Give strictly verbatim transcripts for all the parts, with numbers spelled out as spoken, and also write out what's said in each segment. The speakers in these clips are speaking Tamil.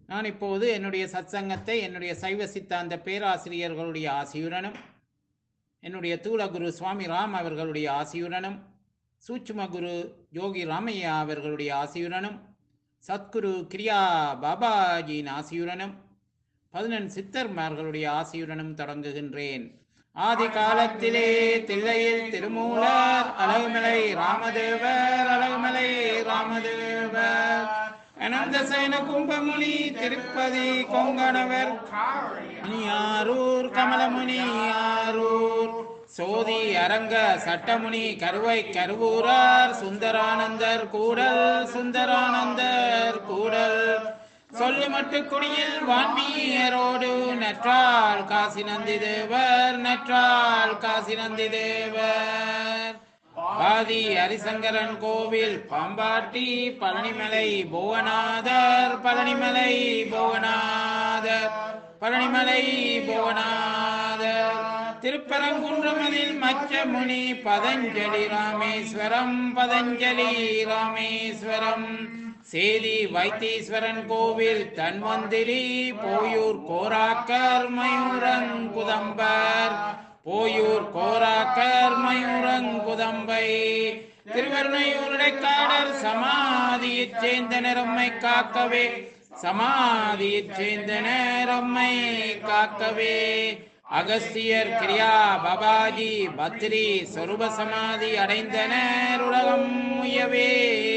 நான் இப்போது என்னுடைய சத்சங்கத்தை என்னுடைய சைவ சித்தாந்த பேராசிரியர்களுடைய ஆசியுடனும் என்னுடைய தூளகுரு சுவாமி ராம் அவர்களுடைய ஆசியுடனும் சூட்சும குரு யோகி ராமையா அவர்களுடைய ஆசியுடனும் சத்குரு கிரியா பாபாஜியின் ஆசியுடனும் பதினெண் சித்தர்மார்களுடைய ஆசியுடனும் தொடங்குகின்றேன். ஆதி காலத்திலே தில்லையில் திருமூலர் அழகுமலை ராமதேவர் அழகுமலை ராமதேவர் அனந்த சைன கும்பமுனி திருப்பதி கொங்கணவர் ஆரூர் கமலமுனி ஆரூர் சோதி அரங்க சட்டமுனி கருவை கருவூரார் சுந்தரானந்தர் கூடல் சுந்தரானந்தர் கூடல் சொல்லு மட்டு குடியில் வான்மீயரோடு நற்றால் காசி நந்தி தேவர் நற்றால் காசி நந்தி தேவர் ஆதி ஹரிசங்கரன் கோவில் பாம்பாட்டி பழனிமலை புவனாதர் பழனிமலை புவனாதர் பழனிமலை புவனாதர் திருப்பரங்குன்றமதில் மச்சமுனி பதஞ்சலி ராமேஸ்வரம் பதஞ்சலி ராமேஸ்வரம் சேதி வைத்தீஸ்வரன் கோவில் தன்வந்திரி போயூர் கோராக்கர் மயூரங்குதம்பர் போயூர் கோராக்கர் மயூரங்குதம்பை திருவருணையூருடைக்காடர் சமாதியைச் சேர்ந்த நிறம்மை காக்கவே சமாதியைச் சேர்ந்த நேரம்மை காக்கவே அகஸ்தியர் கிரியா பாபாஜி பத்ரி சொரூப சமாதி அடைந்தனர் உலகம் முயவே.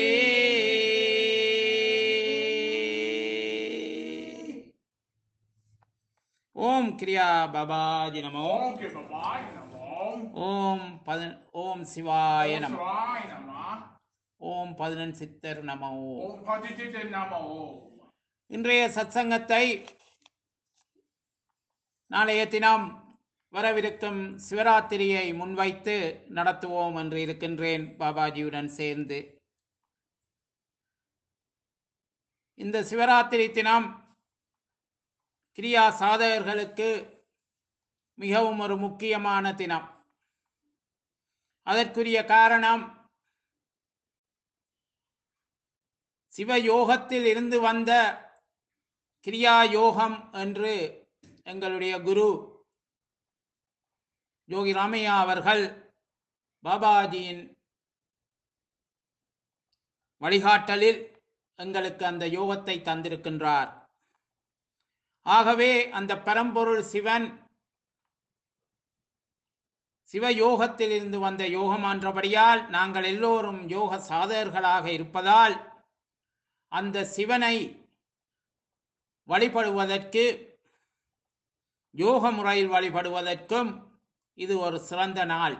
ஓம் கிரியா பாபாஜி நமோ. ஓம் பத ஓம் சிவாய நமோ. ஓம் பதினெண் சித்தர் நமோ. இன்றைய சத்சங்கத்தை நாளைய தினம் வரவிருக்கும் சிவராத்திரியை முன்வைத்து நடத்துவோம் என்று இருக்கின்றேன் பாபாஜியுடன் சேர்ந்து. இந்த சிவராத்திரி தினம் கிரியா சாதகர்களுக்கு மிகவும் ஒரு முக்கியமான தினம். அதற்குரிய காரணம் சிவயோகத்தில் இருந்து வந்த கிரியா யோகம் என்று எங்களுடைய குரு யோகி ராமையா அவர்கள் பாபாஜியின் வழிகாட்டலில் எங்களுக்கு அந்த யோகத்தை தந்திருக்கின்றார். ஆகவே அந்த பரம்பொருள் சிவன் சிவயோகத்தில் இருந்து வந்த யோகமான்றபடியால் நாங்கள் எல்லோரும் யோக சாதகர்களாக இருப்பதால் அந்த சிவனை வழிபடுவதற்கு யோக முறையில் வழிபடுவதற்கும் இது ஒரு சிறந்த நாள்.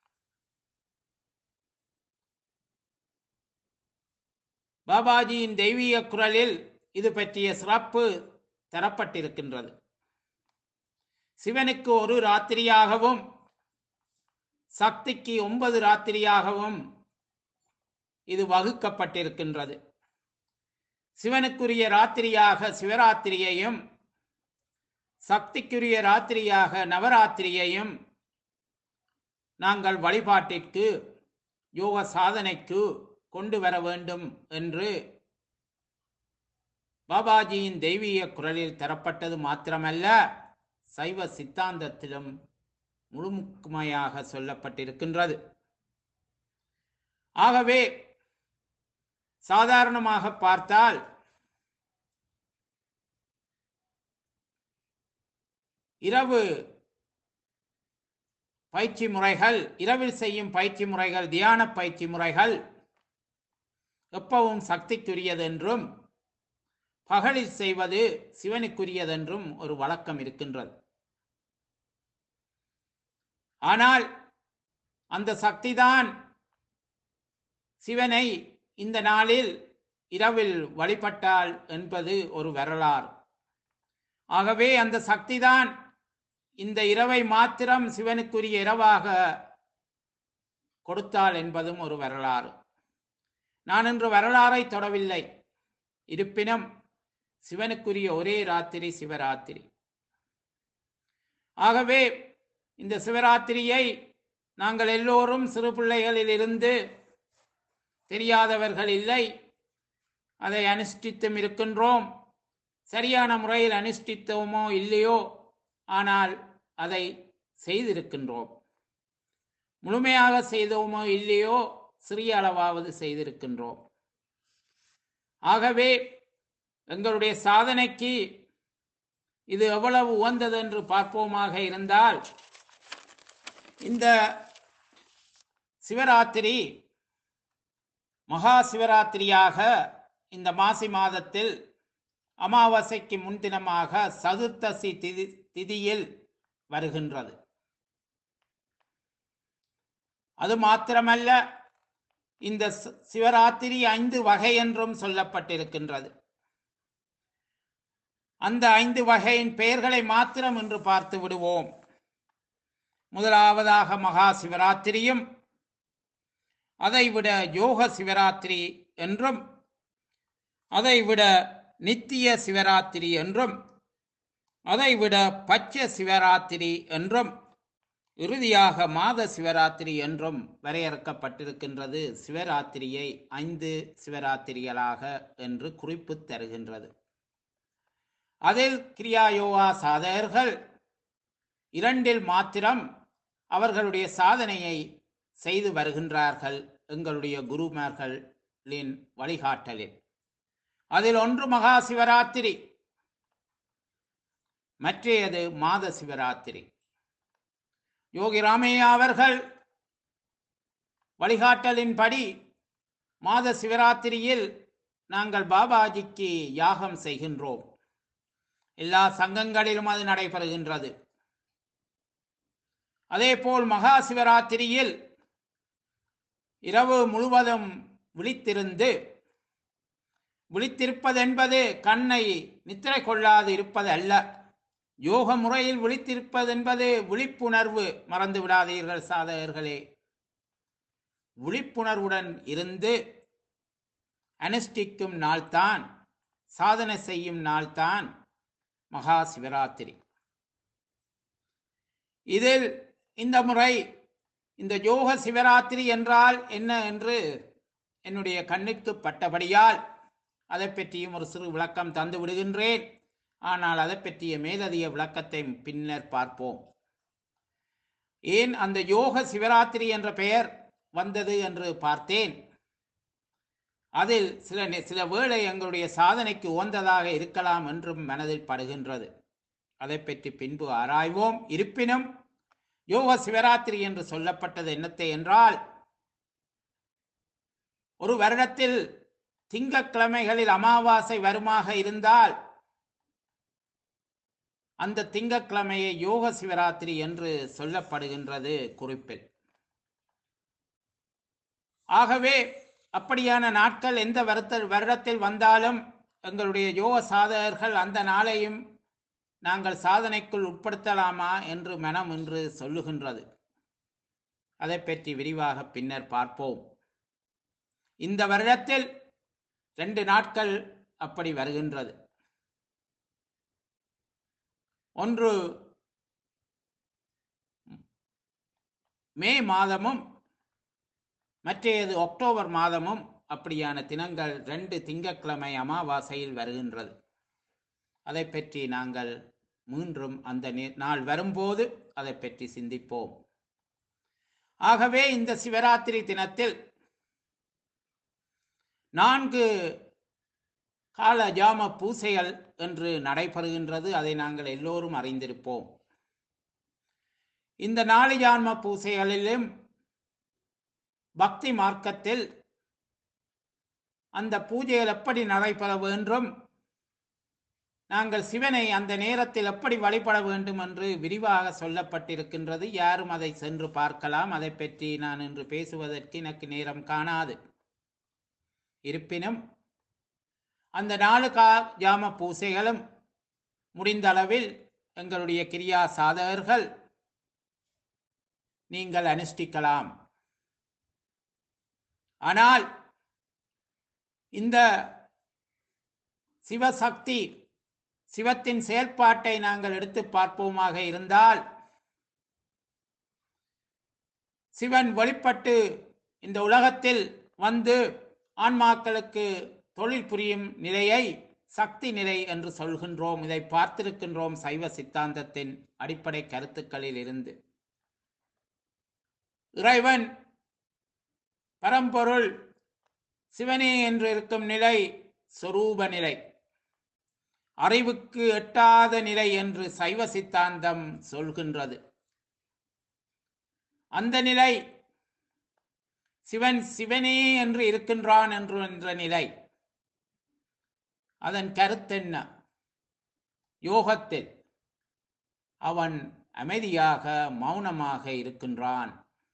பாபாஜியின் தெய்வீக குரலில் இது பற்றிய சிறப்பு தரப்பட்டிருக்கின்றது. சிவனுக்கு ஒரு ராத்திரியாகவும் சக்திக்கு ஒன்பது ராத்திரியாகவும் இது வகுக்கப்பட்டிருக்கின்றது. சிவனுக்குரிய ராத்திரியாக சிவராத்திரியையும் சக்திக்குரிய ராத்திரியாக நவராத்திரியையும் நாங்கள் வழிபாட்டிற்கு யோக சாதனைக்கு கொண்டு வர வேண்டும் என்று பாபாஜியின் தெய்வீக குரலில் தரப்பட்டது மாத்திரமல்ல, சைவ சித்தாந்தத்திலும் முழுமுழுமையாக சொல்லப்பட்டிருக்கின்றது. ஆகவே சாதாரணமாக பார்த்தால் இரவு பயிற்சி முறைகள், இரவில் செய்யும் பயிற்சி முறைகள், தியான பயிற்சி முறைகள் எப்பவும் சக்திக்குரியதென்றும் பகலில் செய்வது சிவனுக்குரியதென்றும் ஒரு வழக்கம் இருக்கின்றது. ஆனால் அந்த சக்திதான் சிவனை இந்த நாளில் இரவில் வழிபட்டால் என்பது ஒரு வரலாறு. ஆகவே அந்த சக்திதான் இந்த இரவை மாத்திரம் சிவனுக்குரிய இரவாக கொடுத்தாள் என்பதும் ஒரு வரலாறு. நான் இன்று வரலாறை தொடவில்லை. இருப்பினும் சிவனுக்குரிய ஒரே ராத்திரி சிவராத்திரி. ஆகவே இந்த சிவராத்திரியை நாங்கள் எல்லோரும் சிறு பிள்ளைகளில் இருந்து தெரியாதவர்கள் இல்லை, அதை அனுஷ்டித்தும் இருக்கின்றோம். சரியான முறையில் அனுஷ்டித்தோமோ இல்லையோ, ஆனால் அதை செய்திருக்கின்றோம். முழுமையாக செய்தோமோ இல்லையோ, சிறிய அளவாவது செய்திருக்கின்றோம். ஆகவே எங்களுடைய சாதனைக்கு இது எவ்வளவு உகந்தது என்று பார்ப்போமாக இருந்தால், இந்த சிவராத்திரி மகா சிவராத்திரியாக இந்த மாசி மாதத்தில் அமாவாசைக்கு முன்தினமாக சதுர்த்தசி திதி திதியில் வருகின்றது. அது மாத்திரமல்ல, இந்த சிவராத்திரி ஐந்து வகை என்றும் சொல்லப்பட்டிருக்கின்றது. அந்த ஐந்து வகையின் பெயர்களை மாத்திரம் இன்று பார்த்து விடுவோம். முதலாவதாக மகா சிவராத்திரியும், அதைவிட யோக சிவராத்திரி என்றும், அதைவிட நித்திய சிவராத்திரி என்றும், அதைவிட பட்ச சிவராத்திரி என்றும், இறுதியாக மாத சிவராத்திரி என்றும் வரையறுக்கப்பட்டிருக்கின்றது. சிவராத்திரியை ஐந்து சிவராத்திரிகளாக என்று குறிப்பு தருகின்றது. அதில் கிரியா யோகா சாதகர்கள் இரண்டில் மாத்திரம் அவர்களுடைய சாதனையை செய்து வருகின்றார்கள் எங்களுடைய குருமார்களின் வழிகாட்டலில். அதில் ஒன்று மகா சிவராத்திரி, மற்றையது மாத சிவராத்திரி. யோகி ராமையா அவர்கள் வழிகாட்டலின்படி மாத சிவராத்திரியில் நாங்கள் பாபாஜிக்கு யாகம் செய்கின்றோம். எல்லா சங்கங்களிலும் அது நடைபெறுகின்றது. அதேபோல் மகா சிவராத்திரியில் இரவு முழுவதும் விழித்திருந்து, விழித்திருப்பதென்பது கண்ணை நித்திரை கொள்ளாது இருப்பது அல்ல. யோக முறையில் விழித்திருப்பது என்பது விழிப்புணர்வு. மறந்து விடாதீர்கள் சாதகர்களே. விழிப்புணர்வுடன் இருந்து அனுஷ்டிக்கும் நாள்தான், சாதனை செய்யும் நாள்தான் மகா சிவராத்திரி. இதில் இந்த முறை இந்த யோக சிவராத்திரி என்றால் என்ன என்று என்னுடைய கண்ணுக்கு பட்டபடியால் அதை பற்றியும் ஒரு சிறு விளக்கம் தந்து விடுகின்றேன். ஆனால் அதை பற்றிய மேலதிக விளக்கத்தை பின்னர் பார்ப்போம். ஏன் அந்த யோக சிவராத்திரி என்ற பெயர் வந்தது என்று பார்த்தேன். அதில் சில சில வேளை எங்களுடைய சாதனைக்கு உகந்ததாக இருக்கலாம் என்றும் மனதில் படுகின்றது. அதை பற்றி பின்பு ஆராய்வோம். இருப்பினும் யோக சிவராத்திரி என்று சொல்லப்பட்டது என்னத்தை என்றால், ஒரு வருடத்தில் திங்கட்கிழமைகளில் அமாவாசை வருமாக இருந்தால் அந்த திங்கட்கிழமையை யோக சிவராத்திரி என்று சொல்லப்படுகின்றது குறிப்பில். ஆகவே அப்படியான நாட்கள் எந்த வருத்த வருடத்தில் வந்தாலும் எங்களுடைய யோக சாதகர்கள் அந்த நாளையும் நாங்கள் சாதனைக்குள் உட்படுத்தலாமா என்று மனம் என்று சொல்லுகின்றது. அதை பற்றி விரிவாக பின்னர் பார்ப்போம். இந்த வருடத்தில் ரெண்டு நாட்கள் அப்படி வருகின்றது. ஒன்று மே மாதமும் மற்றையது அக்டோபர் மாதமும் அப்படியான தினங்கள் ரெண்டு திங்கட்கிழமை அமாவாசையில் வருகின்றது. அதை பற்றி நாங்கள் மீண்டும் அந்த நாள் வரும்போது அதை பற்றி சிந்திப்போம். ஆகவே இந்த சிவராத்திரி தினத்தில் நான்கு கால ஜாம பூசைகள் என்று நடைபெறுகின்றது. அதை நாங்கள் எல்லோரும் அறிந்திருப்போம். இந்த நாலு ஜாம பூசைகளிலும் பக்தி மார்க்கத்தில் அந்த பூஜைகள் எப்படி நடைபெற வேண்டும், நாங்கள் சிவனை அந்த நேரத்தில் எப்படி வழிபட வேண்டும் என்று விரிவாக சொல்லப்பட்டிருக்கின்றது. யாரும் அதை சென்று பார்க்கலாம். அதை பற்றி நான் இன்று பேசுவதற்கு எனக்கு நேரம் காணாது. இருப்பினும் அந்த நாலு கா ஜாம பூசைகளும் முடிந்த அளவில் எங்களுடைய கிரியா சாதகர்கள் நீங்கள் அனுஷ்டிக்கலாம். ஆனால் இந்த சிவசக்தி, சிவத்தின் செயல்பாட்டை நாங்கள் எடுத்து பார்ப்போமாக இருந்தால், சிவன் வெளிப்பட்டு இந்த உலகத்தில் வந்து ஆன்மாக்களுக்கு தொழில் புரியும் நிலையை சக்தி நிலை என்று சொல்கின்றோம். இதை பார்த்திருக்கின்றோம் சைவ சித்தாந்தத்தின் அடிப்படை கருத்துக்களில் இருந்து. இறைவன் பரம்பொருள் சிவனே என்று இருக்கும் நிலை சொரூப நிலை, அறிவுக்கு எட்டாத நிலை என்று சைவ சித்தாந்தம் சொல்கின்றது. அந்த நிலை சிவன் சிவனே என்று இருக்கின்றான் என்று என்ற நிலை. அதன் கருத்தென்ன? யோகத்தில் அவன் அமைதியாக மௌனமாக இருக்கின்றான்.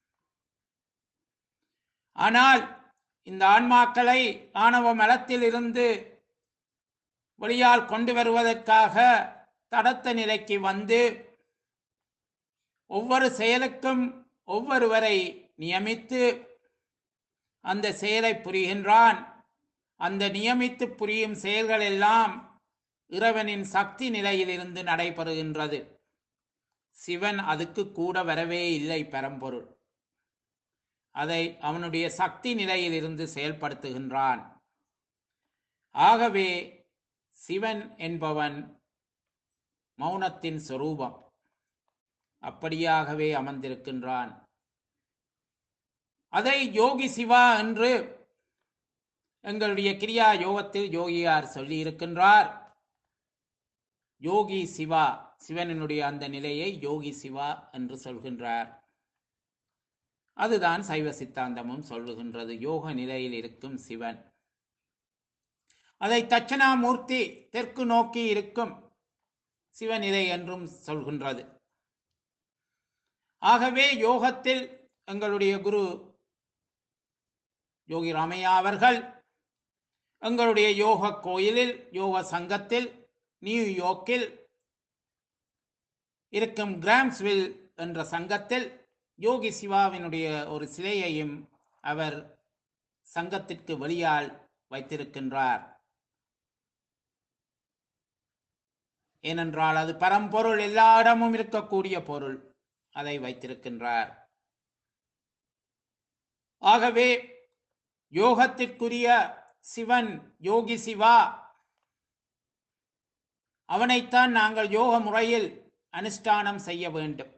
ஆனால் இந்த ஆன்மாக்களை ஆணவ மலத்தில் இருந்து வெளியால் கொண்டு வருவதற்காக தடத்த நிலைக்கு வந்து ஒவ்வொரு செயலுக்கும் ஒவ்வொருவரை நியமித்து அந்த செயலை புரிகின்றான். அந்த நியமித்து புரியும் செயல்கள் எல்லாம் இறைவனின் சக்தி நிலையிலிருந்து நடைபெறுகின்றது. சிவன் அதுக்கு கூட வரவே இல்லை. பரம்பொருள் அதை அவனுடைய சக்தி நிலையிலிருந்து செயல்படுத்துகின்றான். ஆகவே சிவன் என்பவன் மௌனத்தின் சொரூபம், அப்படியாகவே அமர்ந்திருக்கின்றான். அதை யோகி சிவா என்று எங்களுடைய கிரியா யோகத்தில் யோகியார் சொல்லி இருக்கின்றார். யோகி சிவா, சிவனினுடைய அந்த நிலையை யோகி சிவா என்று சொல்கின்றார். அதுதான் சைவ சித்தாந்தமும் சொல்லுகின்றது, யோக நிலையில் இருக்கும் சிவன். அதை தட்சணாமூர்த்தி தெற்கு நோக்கி இருக்கும் சிவநிலை என்றும் சொல்கின்றது. ஆகவே யோகத்தில் எங்களுடைய குரு யோகி ராமையா அவர்கள் எங்களுடைய யோக கோயிலில், யோக சங்கத்தில், நியூயார்க்கில் இருக்கும் கிராம்ஸ்வில் என்ற சங்கத்தில் யோகி சிவாவினுடைய ஒரு சிலையையும் அவர் சங்கத்திற்கு வெளியால் வைத்திருக்கின்றார். ஏனென்றால் அது பரம்பொருள், எல்லா இடமும் இருக்கக்கூடிய பொருள், அதை வைத்திருக்கின்றார். ஆகவே யோகத்திற்குரிய சிவன் யோகி சிவா, அவனைத்தான் நாங்கள் யோக முறையில் அனுஷ்டானம் செய்ய வேண்டும்.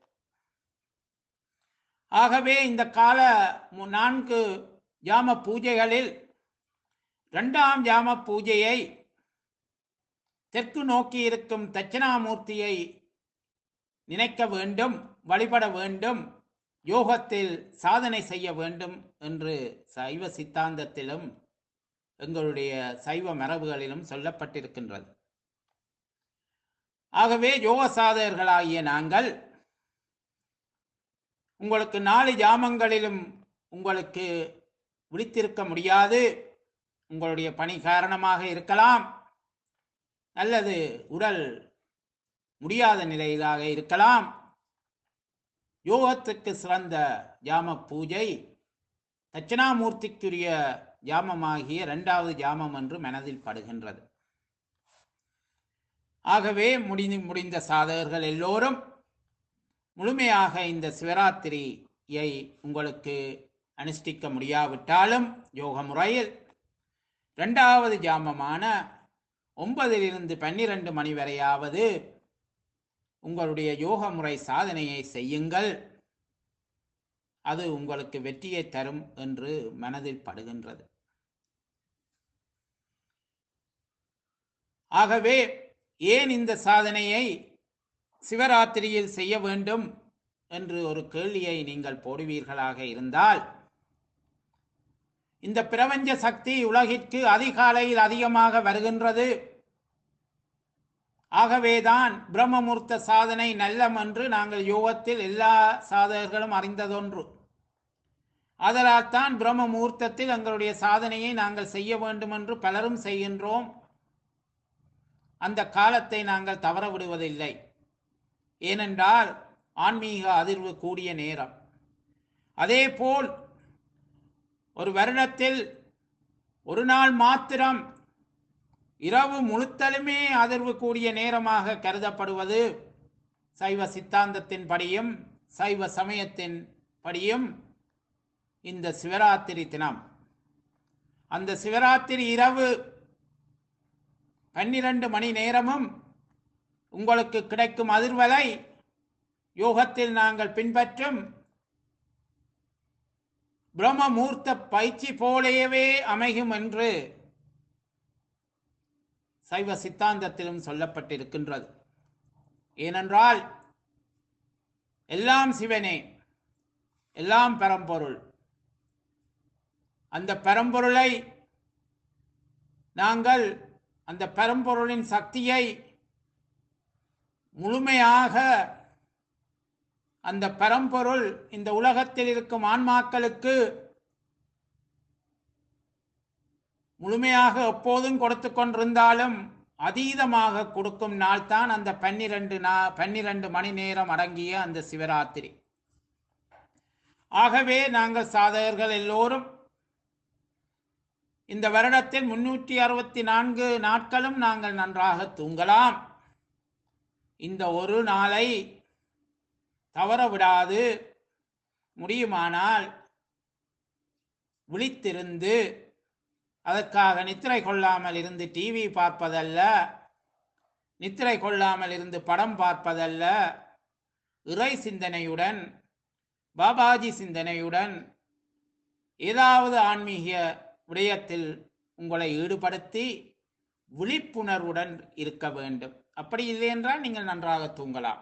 ஆகவே இந்த கால நான்கு யாம பூஜைகளில் இரண்டாம் யாம பூஜையை தெற்கு நோக்கி இருக்கும் தட்சிணாமூர்த்தியை நினைக்க வேண்டும், வழிபட வேண்டும், யோகத்தில் சாதனை செய்ய வேண்டும் என்று சைவ சித்தாந்தத்திலும் எங்களுடைய சைவ மரபுகளிலும் சொல்லப்பட்டிருக்கின்றது. ஆகவே யோக சாதகர்களாகிய நாங்கள் உங்களுக்கு நாலு ஜாமங்களிலும் உங்களுக்கு விழித்திருக்க முடியாது. உங்களுடைய பணி காரணமாக இருக்கலாம், அல்லது உடல் முடியாத நிலையிலாக இருக்கலாம். யோகத்துக்கு சிறந்த ஜாம பூஜை தட்சிணாமூர்த்திக்குரிய ஜாமமாகிய இரண்டாவது ஜாமம் என்று மனதில் படுகின்றது. ஆகவே முடிந்து முடிந்த சாதகர்கள் எல்லோரும் முழுமையாக இந்த சிவராத்திரியை உங்களுக்கு அனுஷ்டிக்க முடியாவிட்டாலும் யோக முறையில் இரண்டாவது ஜாமமான ஒன்பதிலிருந்து பன்னிரண்டு மணி வரையாவது உங்களுடைய யோக முறை சாதனையை செய்யுங்கள். அது உங்களுக்கு வெற்றியை தரும் என்று மனதில் படுகின்றது. ஆகவே ஏன் இந்த சாதனையை சிவராத்திரியில் செய்ய வேண்டும் என்று ஒரு கேள்வியை நீங்கள் போடுவீர்களாக இருந்தால், இந்த பிரபஞ்ச சக்தி உலகிற்கு அதிகாலையில் அதிகமாக வருகின்றது. ஆகவேதான் பிரம்மமுகூர்த்த சாதனை நல்லம் என்று நாங்கள் யோகத்தில் எல்லா சாதகர்களும் அறிந்ததொன்று. அதனால் தான் பிரம்ம முகூர்த்தத்தில் எங்களுடைய சாதனையை நாங்கள் செய்ய வேண்டும் என்று பலரும் செய்கின்றோம். அந்த காலத்தை நாங்கள் தவற விடுவதில்லை. ஏனென்றால் ஆன்மீக அதிர்வு கூடிய நேரம். அதே போல் ஒரு வருடத்தில் ஒரு நாள் மாத்திரம் இரவு முழுத்தலுமே அதிர்வு கூடிய நேரமாக கருதப்படுவது சைவ சித்தாந்தத்தின் படியும் சைவ சமயத்தின் படியும் இந்த சிவராத்திரி தினம். அந்த சிவராத்திரி இரவு பன்னிரண்டு மணி நேரமும் உங்களுக்கு கிடைக்கும் அதிர்வலை யோகத்தில் நாங்கள் பின்பற்றும் பிரம்மமூர்த்த பயிற்சி போலேயே அமையும் என்று சைவ சித்தாந்தத்திலும் சொல்லப்பட்டிருக்கின்றது. ஏனென்றால் எல்லாம் சிவனே, எல்லாம் பரம்பொருள். அந்த பரம்பொருளை நாங்கள் அந்த பரம்பொருளின் சக்தியை முழுமையாக அந்த பரம்பொருள் இந்த உலகத்தில் இருக்கும் ஆன்மாக்களுக்கு முழுமையாக எப்போதும் கொடுத்து கொண்டிருந்தாலும் அதீதமாக கொடுக்கும் நாள் தான் அந்த பன்னிரண்டு நா பன்னிரண்டு மணி நேரம் அடங்கிய அந்த சிவராத்திரி. ஆகவே நாங்கள் சாதகர்கள் எல்லோரும் இந்த வருடத்தில் முன்னூற்றி அறுபத்தி நான்கு நாட்களும் நாங்கள் நன்றாக தூங்கலாம். இந்த ஒரு நாளை தவற விடாது முடியுமானால் விழித்திருந்து, அதற்காக நித்திரை கொள்ளாமல் இருந்து டிவி பார்ப்பதல்ல, நித்திரை கொள்ளாமல் இருந்து படம் பார்ப்பதல்ல, இறை சிந்தனையுடன் பாபாஜி சிந்தனையுடன் ஏதாவது ஆன்மீக விடயத்தில் உங்களை ஈடுபடுத்தி விழிப்புணர்வுடன் இருக்க வேண்டும். அப்படி இல்லை என்றால் நீங்கள் நன்றாக தூங்கலாம்.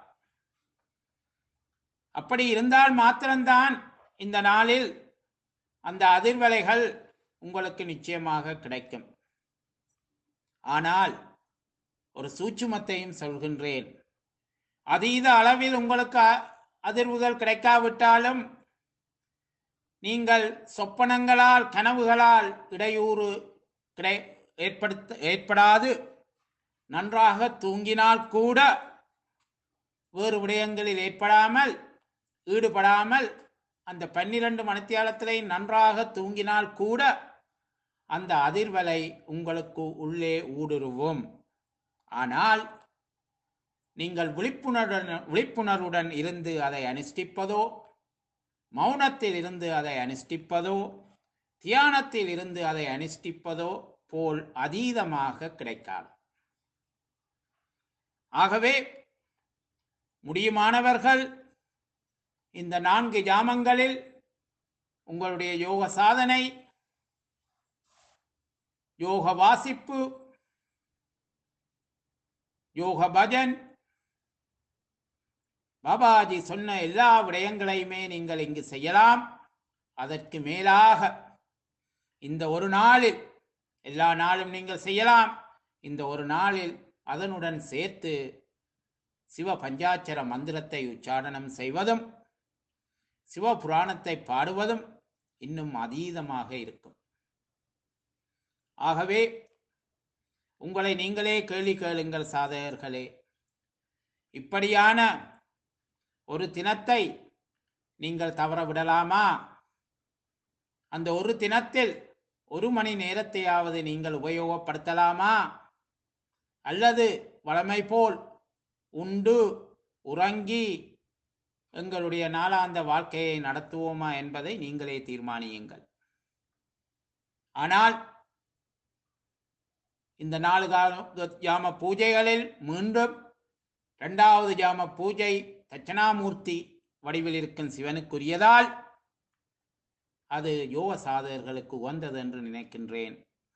அப்படி இருந்தால் மாத்திரம்தான் இந்த நாளில் அந்த அதிர்வலைகள் உங்களுக்கு நிச்சயமாக கிடைக்கும். ஆனால் ஒரு சூட்சுமத்தையும் சொல்கின்றேன். அதீத அளவில் உங்களுக்கு அதிர்வுகள் கிடைக்காவிட்டாலும் நீங்கள் சொப்பனங்களால் கனவுகளால் இடையூறு கிடை ஏற்படுத்த ஏற்படாது நன்றாக தூங்கினால் கூட வேறு விடயங்களில் ஏற்படாமல் ஈடுபடாமல் அந்த பன்னிரண்டு மணித்தியாலத்திலே நன்றாக தூங்கினால் கூட அந்த அதிர்வலை உங்களுக்கு உள்ளே ஊடுருவும். ஆனால் நீங்கள் விழிப்புணர்வுடன் விழிப்புணர்வுடன் இருந்து அதை அனுஷ்டிப்பதோ, மௌனத்தில் இருந்து அதை அனுஷ்டிப்பதோ, தியானத்தில் இருந்து அதை அனுஷ்டிப்பதோ போல் அதீதமாக கிடைக்காது. ஆகவே முடியுமானவர்கள் இந்த நான்கு ஜாமங்களில் உங்களுடைய யோக சாதனை, யோக வாசிப்பு, யோக பஜன், பாபாஜி சொன்ன எல்லா விடயங்களையுமே நீங்கள் இங்கு செய்யலாம். அதற்கு மேலாக இந்த ஒரு நாளில், எல்லா நாளும் நீங்கள் செய்யலாம், இந்த ஒரு நாளில் அதனுடன் சேர்த்து சிவ பஞ்சாட்சர மந்திரத்தை உச்சாரணம் செய்வதும் சிவ புராணத்தை பாடுவதும் இன்னும் அதீதமாக இருக்கும். ஆகவே உங்களை நீங்களே கேள்வி கேளுங்கள் சாதகர்களே. இப்படியான ஒரு தினத்தை நீங்கள் தவற விடலாமா? அந்த ஒரு தினத்தில் ஒரு மணி நேரத்தையாவது நீங்கள் உபயோகப்படுத்தலாமா? அல்லது வழமை போல் உண்டு உறங்கி எங்களுடைய நாளாந்த வாழ்க்கையை நடத்துவோமா என்பதை நீங்களே தீர்மானியுங்கள். ஆனால் இந்த நாலு ஜாம பூஜைகளில் மீண்டும் இரண்டாவது ஜாம பூஜை தட்சணாமூர்த்தி வடிவில் இருக்கும் சிவனுக்குரியதால் அது யோக சாதகர்களுக்கு உகந்தது என்று நினைக்கின்றேன்.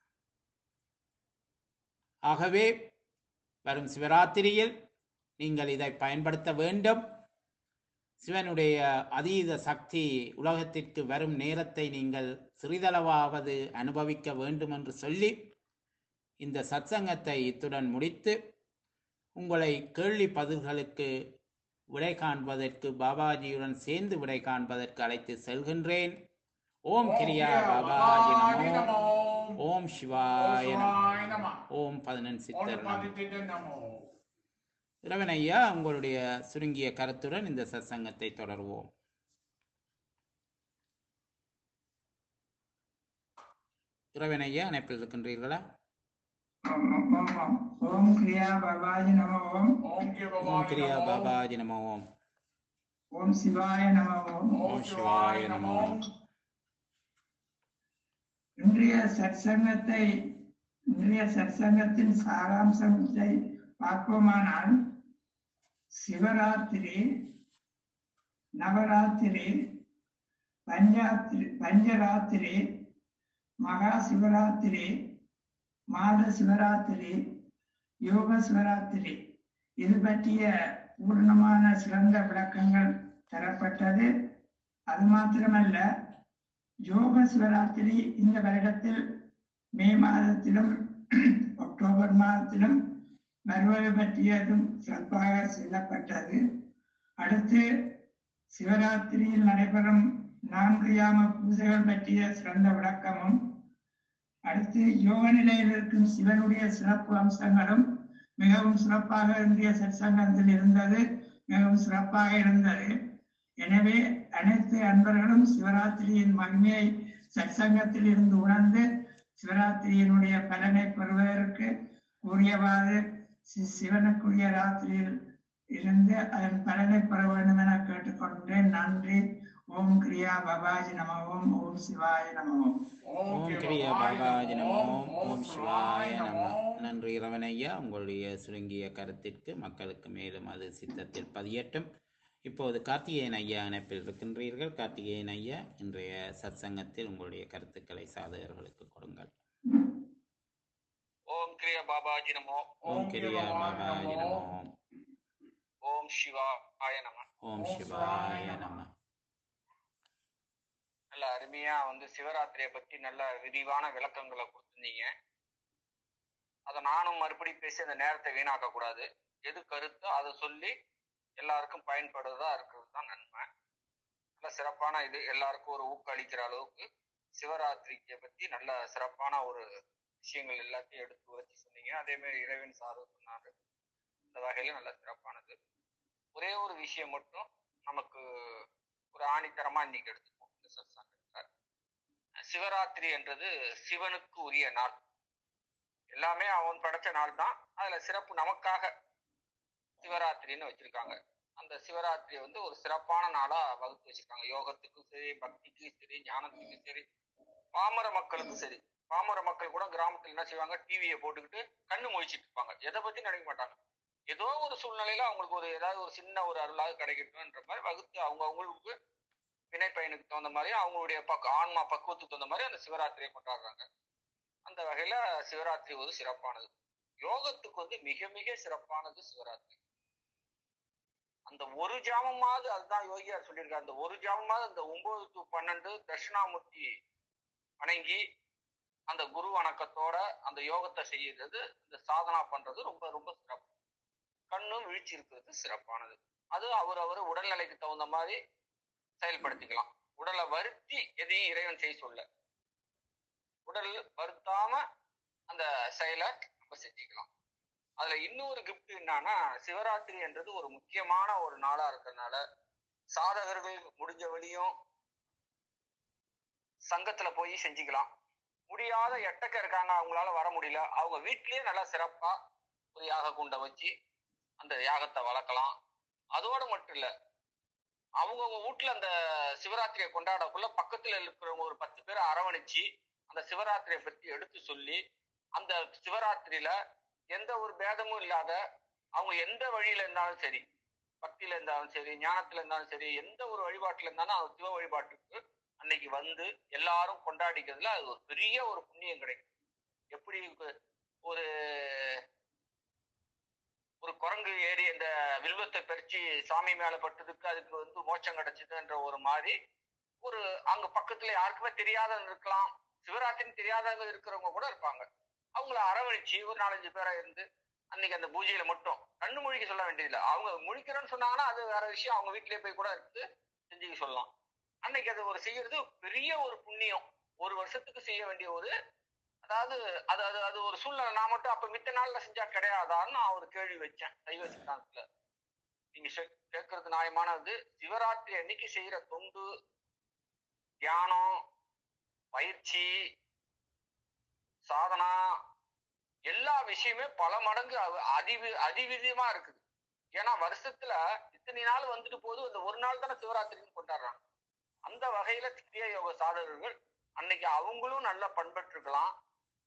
ஆகவே வரும் சிவராத்திரியில் நீங்கள் இதை பயன்படுத்த வேண்டும். சிவனுடைய அதீத சக்தி உலகத்திற்கு வரும் நேரத்தை நீங்கள் சிறிதளவாவது அனுபவிக்க வேண்டும் என்று சொல்லி இந்த சத்சங்கத்தை இத்துடன் முடித்து உங்களை கேள்வி பதில்களுக்கு விடை காண்பதற்கு பாபாஜியுடன் சேர்ந்து விடை காண்பதற்கு அழைத்து செல்கின்றேன். ஓம் கிரியா பாபாஜி நமோ. ஓம் சிவாய நமோ. ஓம் பதினெண் சித்தர் நமோ. இறைவன் ஐயா, உங்களுடைய சுருங்கிய கருத்துடன் இந்த சத்சங்கத்தை தொடர்வோம். இறைவன் ஐயா, அணைப்பில் இருக்கின்றீர்களா? ஓம் கிரியா பாபாஜி நமோ. ஓம் கிரியா பாபாஜி நமோ. ஓம் சிவாய நமோ. ஓம் சிவாய நமோ. இன்றைய சத்சங்கத்தை இன்றைய சற்சங்கத்தின் சாராம்சத்தை பார்ப்போமானால், சிவராத்திரி, நவராத்திரி, பஞ்சாத்திரி பஞ்சராத்திரி, மகா சிவராத்திரி, மாத சிவராத்திரி, யோக சிவராத்திரி இது பற்றிய பூர்ணமான சிறந்த விளக்கங்கள் தரப்பட்டது. அது மாத்திரமல்ல, யோக சிவராத்திரி இந்த வருடத்தில் மே மாதத்திலும் அக்டோபர் மாதத்திலும் வருவது பற்றியதும் சிறப்பாக சொல்லப்பட்டது. அடுத்து சிவராத்திரியில் நடைபெறும் நான்கு யாம பூஜைகள் பற்றிய சிறந்த விளக்கமும், அடுத்து யோக நிலையில் இருக்கும் சிவனுடைய சிறப்பு அம்சங்களும் மிகவும் சிறப்பாக இன்றைய சற்சங்கத்தில் இருந்தது. மிகவும் சிறப்பாக இருந்தது. எனவே அனைத்து அன்பர்களும் சிவராத்திரியின் மகிமையை சற்சங்கத்தில் இருந்து உணர்ந்து சிவராத்திரியினுடைய பலனை பெறுவதற்கு கூறியவாறு சிவனுக்குரிய ராத்திரியில் இருந்து அதன் பலனை பெற வேண்டும் என கேட்டுக்கொண்டேன். நன்றி. ஓம் கிரியா பாபாஜி நம ஓம். ஓம் சிவாய நம ஓம். ஓம் கிரியா பாபாஜி நமோ. ஓம் சிவாய நமோ. நன்றி ரவணையா, உங்களுடைய சுருங்கிய கருத்திற்கு மக்களுக்கு மேலும் அது சித்தத்தில் பதியட்டும். இப்போது கார்த்திகேயன் ஐயா இணைப்பில் இருக்கின்றீர்கள். கார்த்திகேயன் ஐயா, இன்றைய சத்சங்கத்தில் உங்களுடைய கருத்துக்களை சாதகர்களுக்கு கொடுங்கள். ஓம் கிரியா பாபாஜி நமோ. ஓம் கிரியா பாபாஜி நமோ. ஓம் சிவாய நம. ஓம் சிவாய நம. நல்ல அருமையா வந்து சிவராத்திரியை பத்தி நல்ல விரிவான விளக்கங்களை கொடுத்துருந்தீங்க. அதை நானும் மறுபடியும் பேசி அந்த நேரத்தை வீணாக்க கூடாது. எது கருத்தோ அதை சொல்லி எல்லாருக்கும் பயன்படுவதா இருக்கிறது தான் நன்மை. நல்ல சிறப்பான இது, எல்லாருக்கும் ஒரு ஊக்க அளிக்கிற அளவுக்கு சிவராத்திரியை பத்தி நல்ல சிறப்பான ஒரு விஷயங்கள் எல்லாத்தையும் எடுத்து வச்சு சொன்னீங்க. அதே மாதிரி இறைவன் சாதம் சொன்னாரு. இந்த வகையில நல்ல சிறப்பானது. ஒரே ஒரு விஷயம் மட்டும் நமக்கு ஒரு ஆணித்தரமா இன்னைக்கு எடுத்துப்போம். இந்த சத்சங்கத்துல சிவராத்திரி என்றது சிவனுக்கு உரிய நாள். எல்லாமே அவன் படைச்ச நாள் தான். அதுல சிறப்பு நமக்காக சிவராத்திரின்னு வச்சிருக்காங்க. அந்த சிவராத்திரியை வந்து ஒரு சிறப்பான நாளா வகுத்து வச்சிருக்காங்க. யோகத்துக்கும் சரி, பக்திக்கும் சரி, ஞானத்துக்கும் சரி, பாமர மக்களுக்கும் சரி. பாமர மக்கள் கூட கிராமத்துல என்ன செய்வாங்க, டிவியை போட்டுக்கிட்டு கண்ணு முழிச்சிட்டு இருப்பாங்க. எதை பத்தி நினைக்க மாட்டாங்க. ஏதோ ஒரு சூழ்நிலையில அவங்களுக்கு ஒரு ஏதாவது ஒரு சின்ன ஒரு அருளாக கிடைக்கட்டும்ன்ற மாதிரி வகுத்து அவங்க அவங்களுக்கு வினை பயனுக்கு தகுந்த மாதிரி அவங்களுடைய பக்க ஆன்மா பக்குவத்துக்கு தகுந்த மாதிரி அந்த சிவராத்திரியை கொண்டாடுறாங்க. அந்த வகையில சிவராத்திரி ஒரு சிறப்பானது. யோகத்துக்கு வந்து மிக மிக சிறப்பானது சிவராத்திரி. அந்த ஒரு ஜாமமாவது, அதுதான் யோகியார் சொல்லியிருக்காரு, அந்த ஒரு ஜாமமாவது அந்த ஒன்பது டு பன்னெண்டு தட்சிணாமூர்த்தி வணங்கி அந்த குரு வணக்கத்தோட அந்த யோகத்தை செய்யறது, இந்த சாதனா பண்றது ரொம்ப ரொம்ப சிறப்பு. கண்ணும் வீழ்ச்சி இருக்கிறது சிறப்பானது. அது அவர் அவர் உடல்நிலைக்கு தகுந்த மாதிரி செயல்படுத்திக்கலாம். உடலை வருத்தி எதையும் இறைவன் செய்ய சொல்ல, உடல் வருத்தாம அந்த செயலை நம்ம செஞ்சுக்கலாம். அதுல இன்னொரு கிஃப்ட் என்னன்னா, சிவராத்திரி என்றது ஒரு முக்கியமான ஒரு நாளா இருக்கிறதுனால சாதகர்கள் முடிஞ்ச வழியும் சங்கத்துல போய் செஞ்சுக்கலாம். முடியாத எட்டக்க இருக்காங்க, அவங்களால வர முடியல, அவங்க வீட்லயே நல்லா சிறப்பா ஒரு யாக குண்டை வச்சு அந்த யாகத்தை வளர்க்கலாம். அதோட மட்டும் இல்ல, அவங்கவுங்க வீட்டுல அந்த சிவராத்திரியை கொண்டாடக்குள்ள பக்கத்துல இருக்கிறவங்க ஒரு பத்து பேரை அரவணைச்சு அந்த சிவராத்திரியை பத்தி எடுத்து சொல்லி, அந்த சிவராத்திரியில எந்த ஒரு பேதமும் இல்லாத அவங்க எந்த வழியில இருந்தாலும் சரி, பக்தியில இருந்தாலும் சரி, ஞானத்துல இருந்தாலும் சரி, எந்த ஒரு வழிபாட்டுல இருந்தாலும் அவங்க சிவ வழிபாட்டுக்கு அன்னைக்கு வந்து எல்லாரும் கொண்டாடிக்கிறதுல அது ஒரு பெரிய ஒரு புண்ணியம் கிடைக்கும். எப்படி ஒரு ஒரு குரங்கு ஏறி அந்த வில்வத்தை பறிச்சு சாமி மேல பட்டதுக்கு அதுக்கு வந்து மோட்சம் கிடைச்சதுன்ற ஒரு மாதிரி, ஒரு அங்க பக்கத்துல யாருக்குமே தெரியாத இருக்கலாம், சிவராத்திரின்னு தெரியாதவங்க இருக்கிறவங்க கூட இருப்பாங்க. அவங்கள அரவணைச்சு ஒரு நாலஞ்சு பேரா இருந்து அன்னைக்கு அந்த பூஜையில மட்டும் கண்ணு முழிக்க சொல்ல வேண்டியதில்லை. அவங்க முழிக்கிறேன்னு சொன்னாங்கன்னா அது வேற விஷயம், அவங்க வீட்லயே போய் கூட இருந்து செஞ்சுக்க சொல்லலாம். அன்னைக்கு அது ஒரு செய்யறது பெரிய ஒரு புண்ணியம். ஒரு வருஷத்துக்கு செய்ய வேண்டிய ஒரு, அதாவது அது அது அது ஒரு சூழ்நிலை. நான் மட்டும் அப்ப மித்த நாள்ல செஞ்சா கிடையாதான்னு நான் ஒரு கேள்வி வச்சேன் சைவ சித்தாந்தத்துல. நீங்க கேட்கறது நியாயமானது. சிவராத்திரி அன்னைக்கு செய்யற தொண்டு, தியானம், பயிற்சி, சாதனா, எல்லா விஷயமே பல மடங்கு அதிவி அதிவிதமா இருக்குது. ஏன்னா வருஷத்துல இத்தனை நாள் வந்துட்டு போது, அந்த ஒரு நாள் தானே சிவராத்திரின்னு கொண்டாடுறாங்க. அந்த வகையில கிரியா யோக சாதகர்கள் அன்னைக்கு அவங்களும் நல்லா பண்பற்றுக்கலாம்.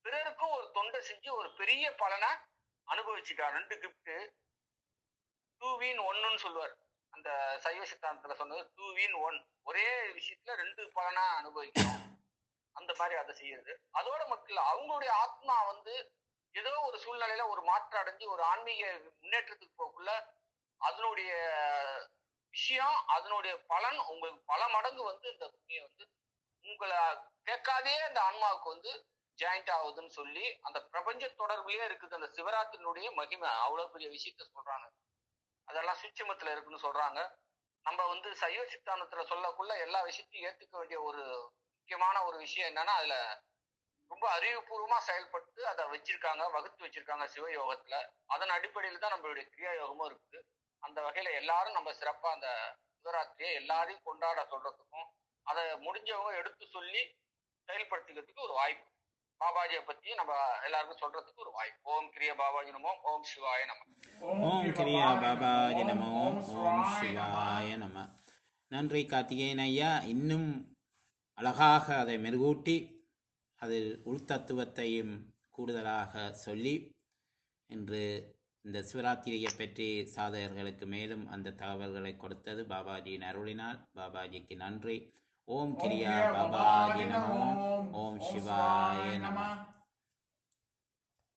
பிறருக்கும் ஒரு தொண்டை செஞ்சு ஒரு பெரிய பலனை அனுபவிச்சுட்டார். ரெண்டு கிஃப்ட், டூ வீன் ஒன்னுன்னு சொல்லுவார். அந்த சைவ சித்தாந்தத்துல சொன்னது டூ வீன் ஒன், ஒரே விஷயத்துல ரெண்டு பலனா அனுபவிக்கணும். அந்த மாதிரி அதை செய்யுது. அதோட மக்கள் அவங்களுடைய ஆத்மா வந்து ஏதோ ஒரு சூழ்நிலையில ஒரு மாற்றம் அடைஞ்சு ஒரு ஆன்மீக முன்னேற்றத்துக்கு போக்குள்ள அதனுடைய விஷயம், அதனுடைய பலன் உங்களுக்கு பல மடங்கு வந்து இந்த புண்ணியம் வந்து உங்களை கேட்காதே அந்த ஆன்மாவுக்கு வந்து ஜாயிண்ட் ஆகுதுன்னு சொல்லி அந்த பிரபஞ்ச தொடர்புலயே இருக்குது. அந்த சிவராத்திரியினுடைய மகிமை அவ்வளவு பெரிய விஷயத்த சொல்றாங்க. அதெல்லாம் சூட்சுமத்துல இருக்குன்னு சொல்றாங்க. நம்ம வந்து சைவ சித்தாந்தத்துல சொல்லக்குள்ள எல்லா விஷயத்தையும் ஏத்துக்க வேண்டிய ஒரு முக்கியமான ஒரு விஷயம் என்னன்னா, அதுல ரொம்ப அறிவுபூர்வமா செயல்பட்டு அதை வச்சிருக்காங்க, வகுத்து வச்சிருக்காங்க சிவயோகத்துல. அதன் அடிப்படையில் தான் நம்மளுடைய கிரியா யோகமும் இருக்குது. அந்த வகையில எல்லாரும் நம்ம சிறப்பா அந்த சிவராத்திரியை எல்லாரையும் கொண்டாட சொல்றதுக்கும் அதை முடிஞ்சவங்க எடுத்து சொல்லி செயல்படுத்திக்கிறதுக்கு ஒரு வாய்ப்பு. பாபாஜியை பத்தி நம்ம எல்லாருக்கும் சொல்றதுக்கு ஒரு வாய்ப்பு. ஓம் கிரிய பாபாஜி நமோ, ஓம் சிவாய நம. ஓம் கிரியா பாபாஜி நமோ, ஓம் சிவாய நம. நன்றி கார்த்திகேயன் ஐயா. இன்னும் அழகாக அதை மெருகூட்டி அதில் உள்தத்துவத்தையும் கூடுதலாக சொல்லி இன்று இந்த சிவராத்திரியை பற்றி சாதகர்களுக்கு மேலும் அந்த தகவல்களை கொடுத்தது பாபாஜியின் அருளினால். பாபாஜிக்கு நன்றி. ஓம் கிரியா பாபாஜி நமோ, ஓம் சிவாய நம.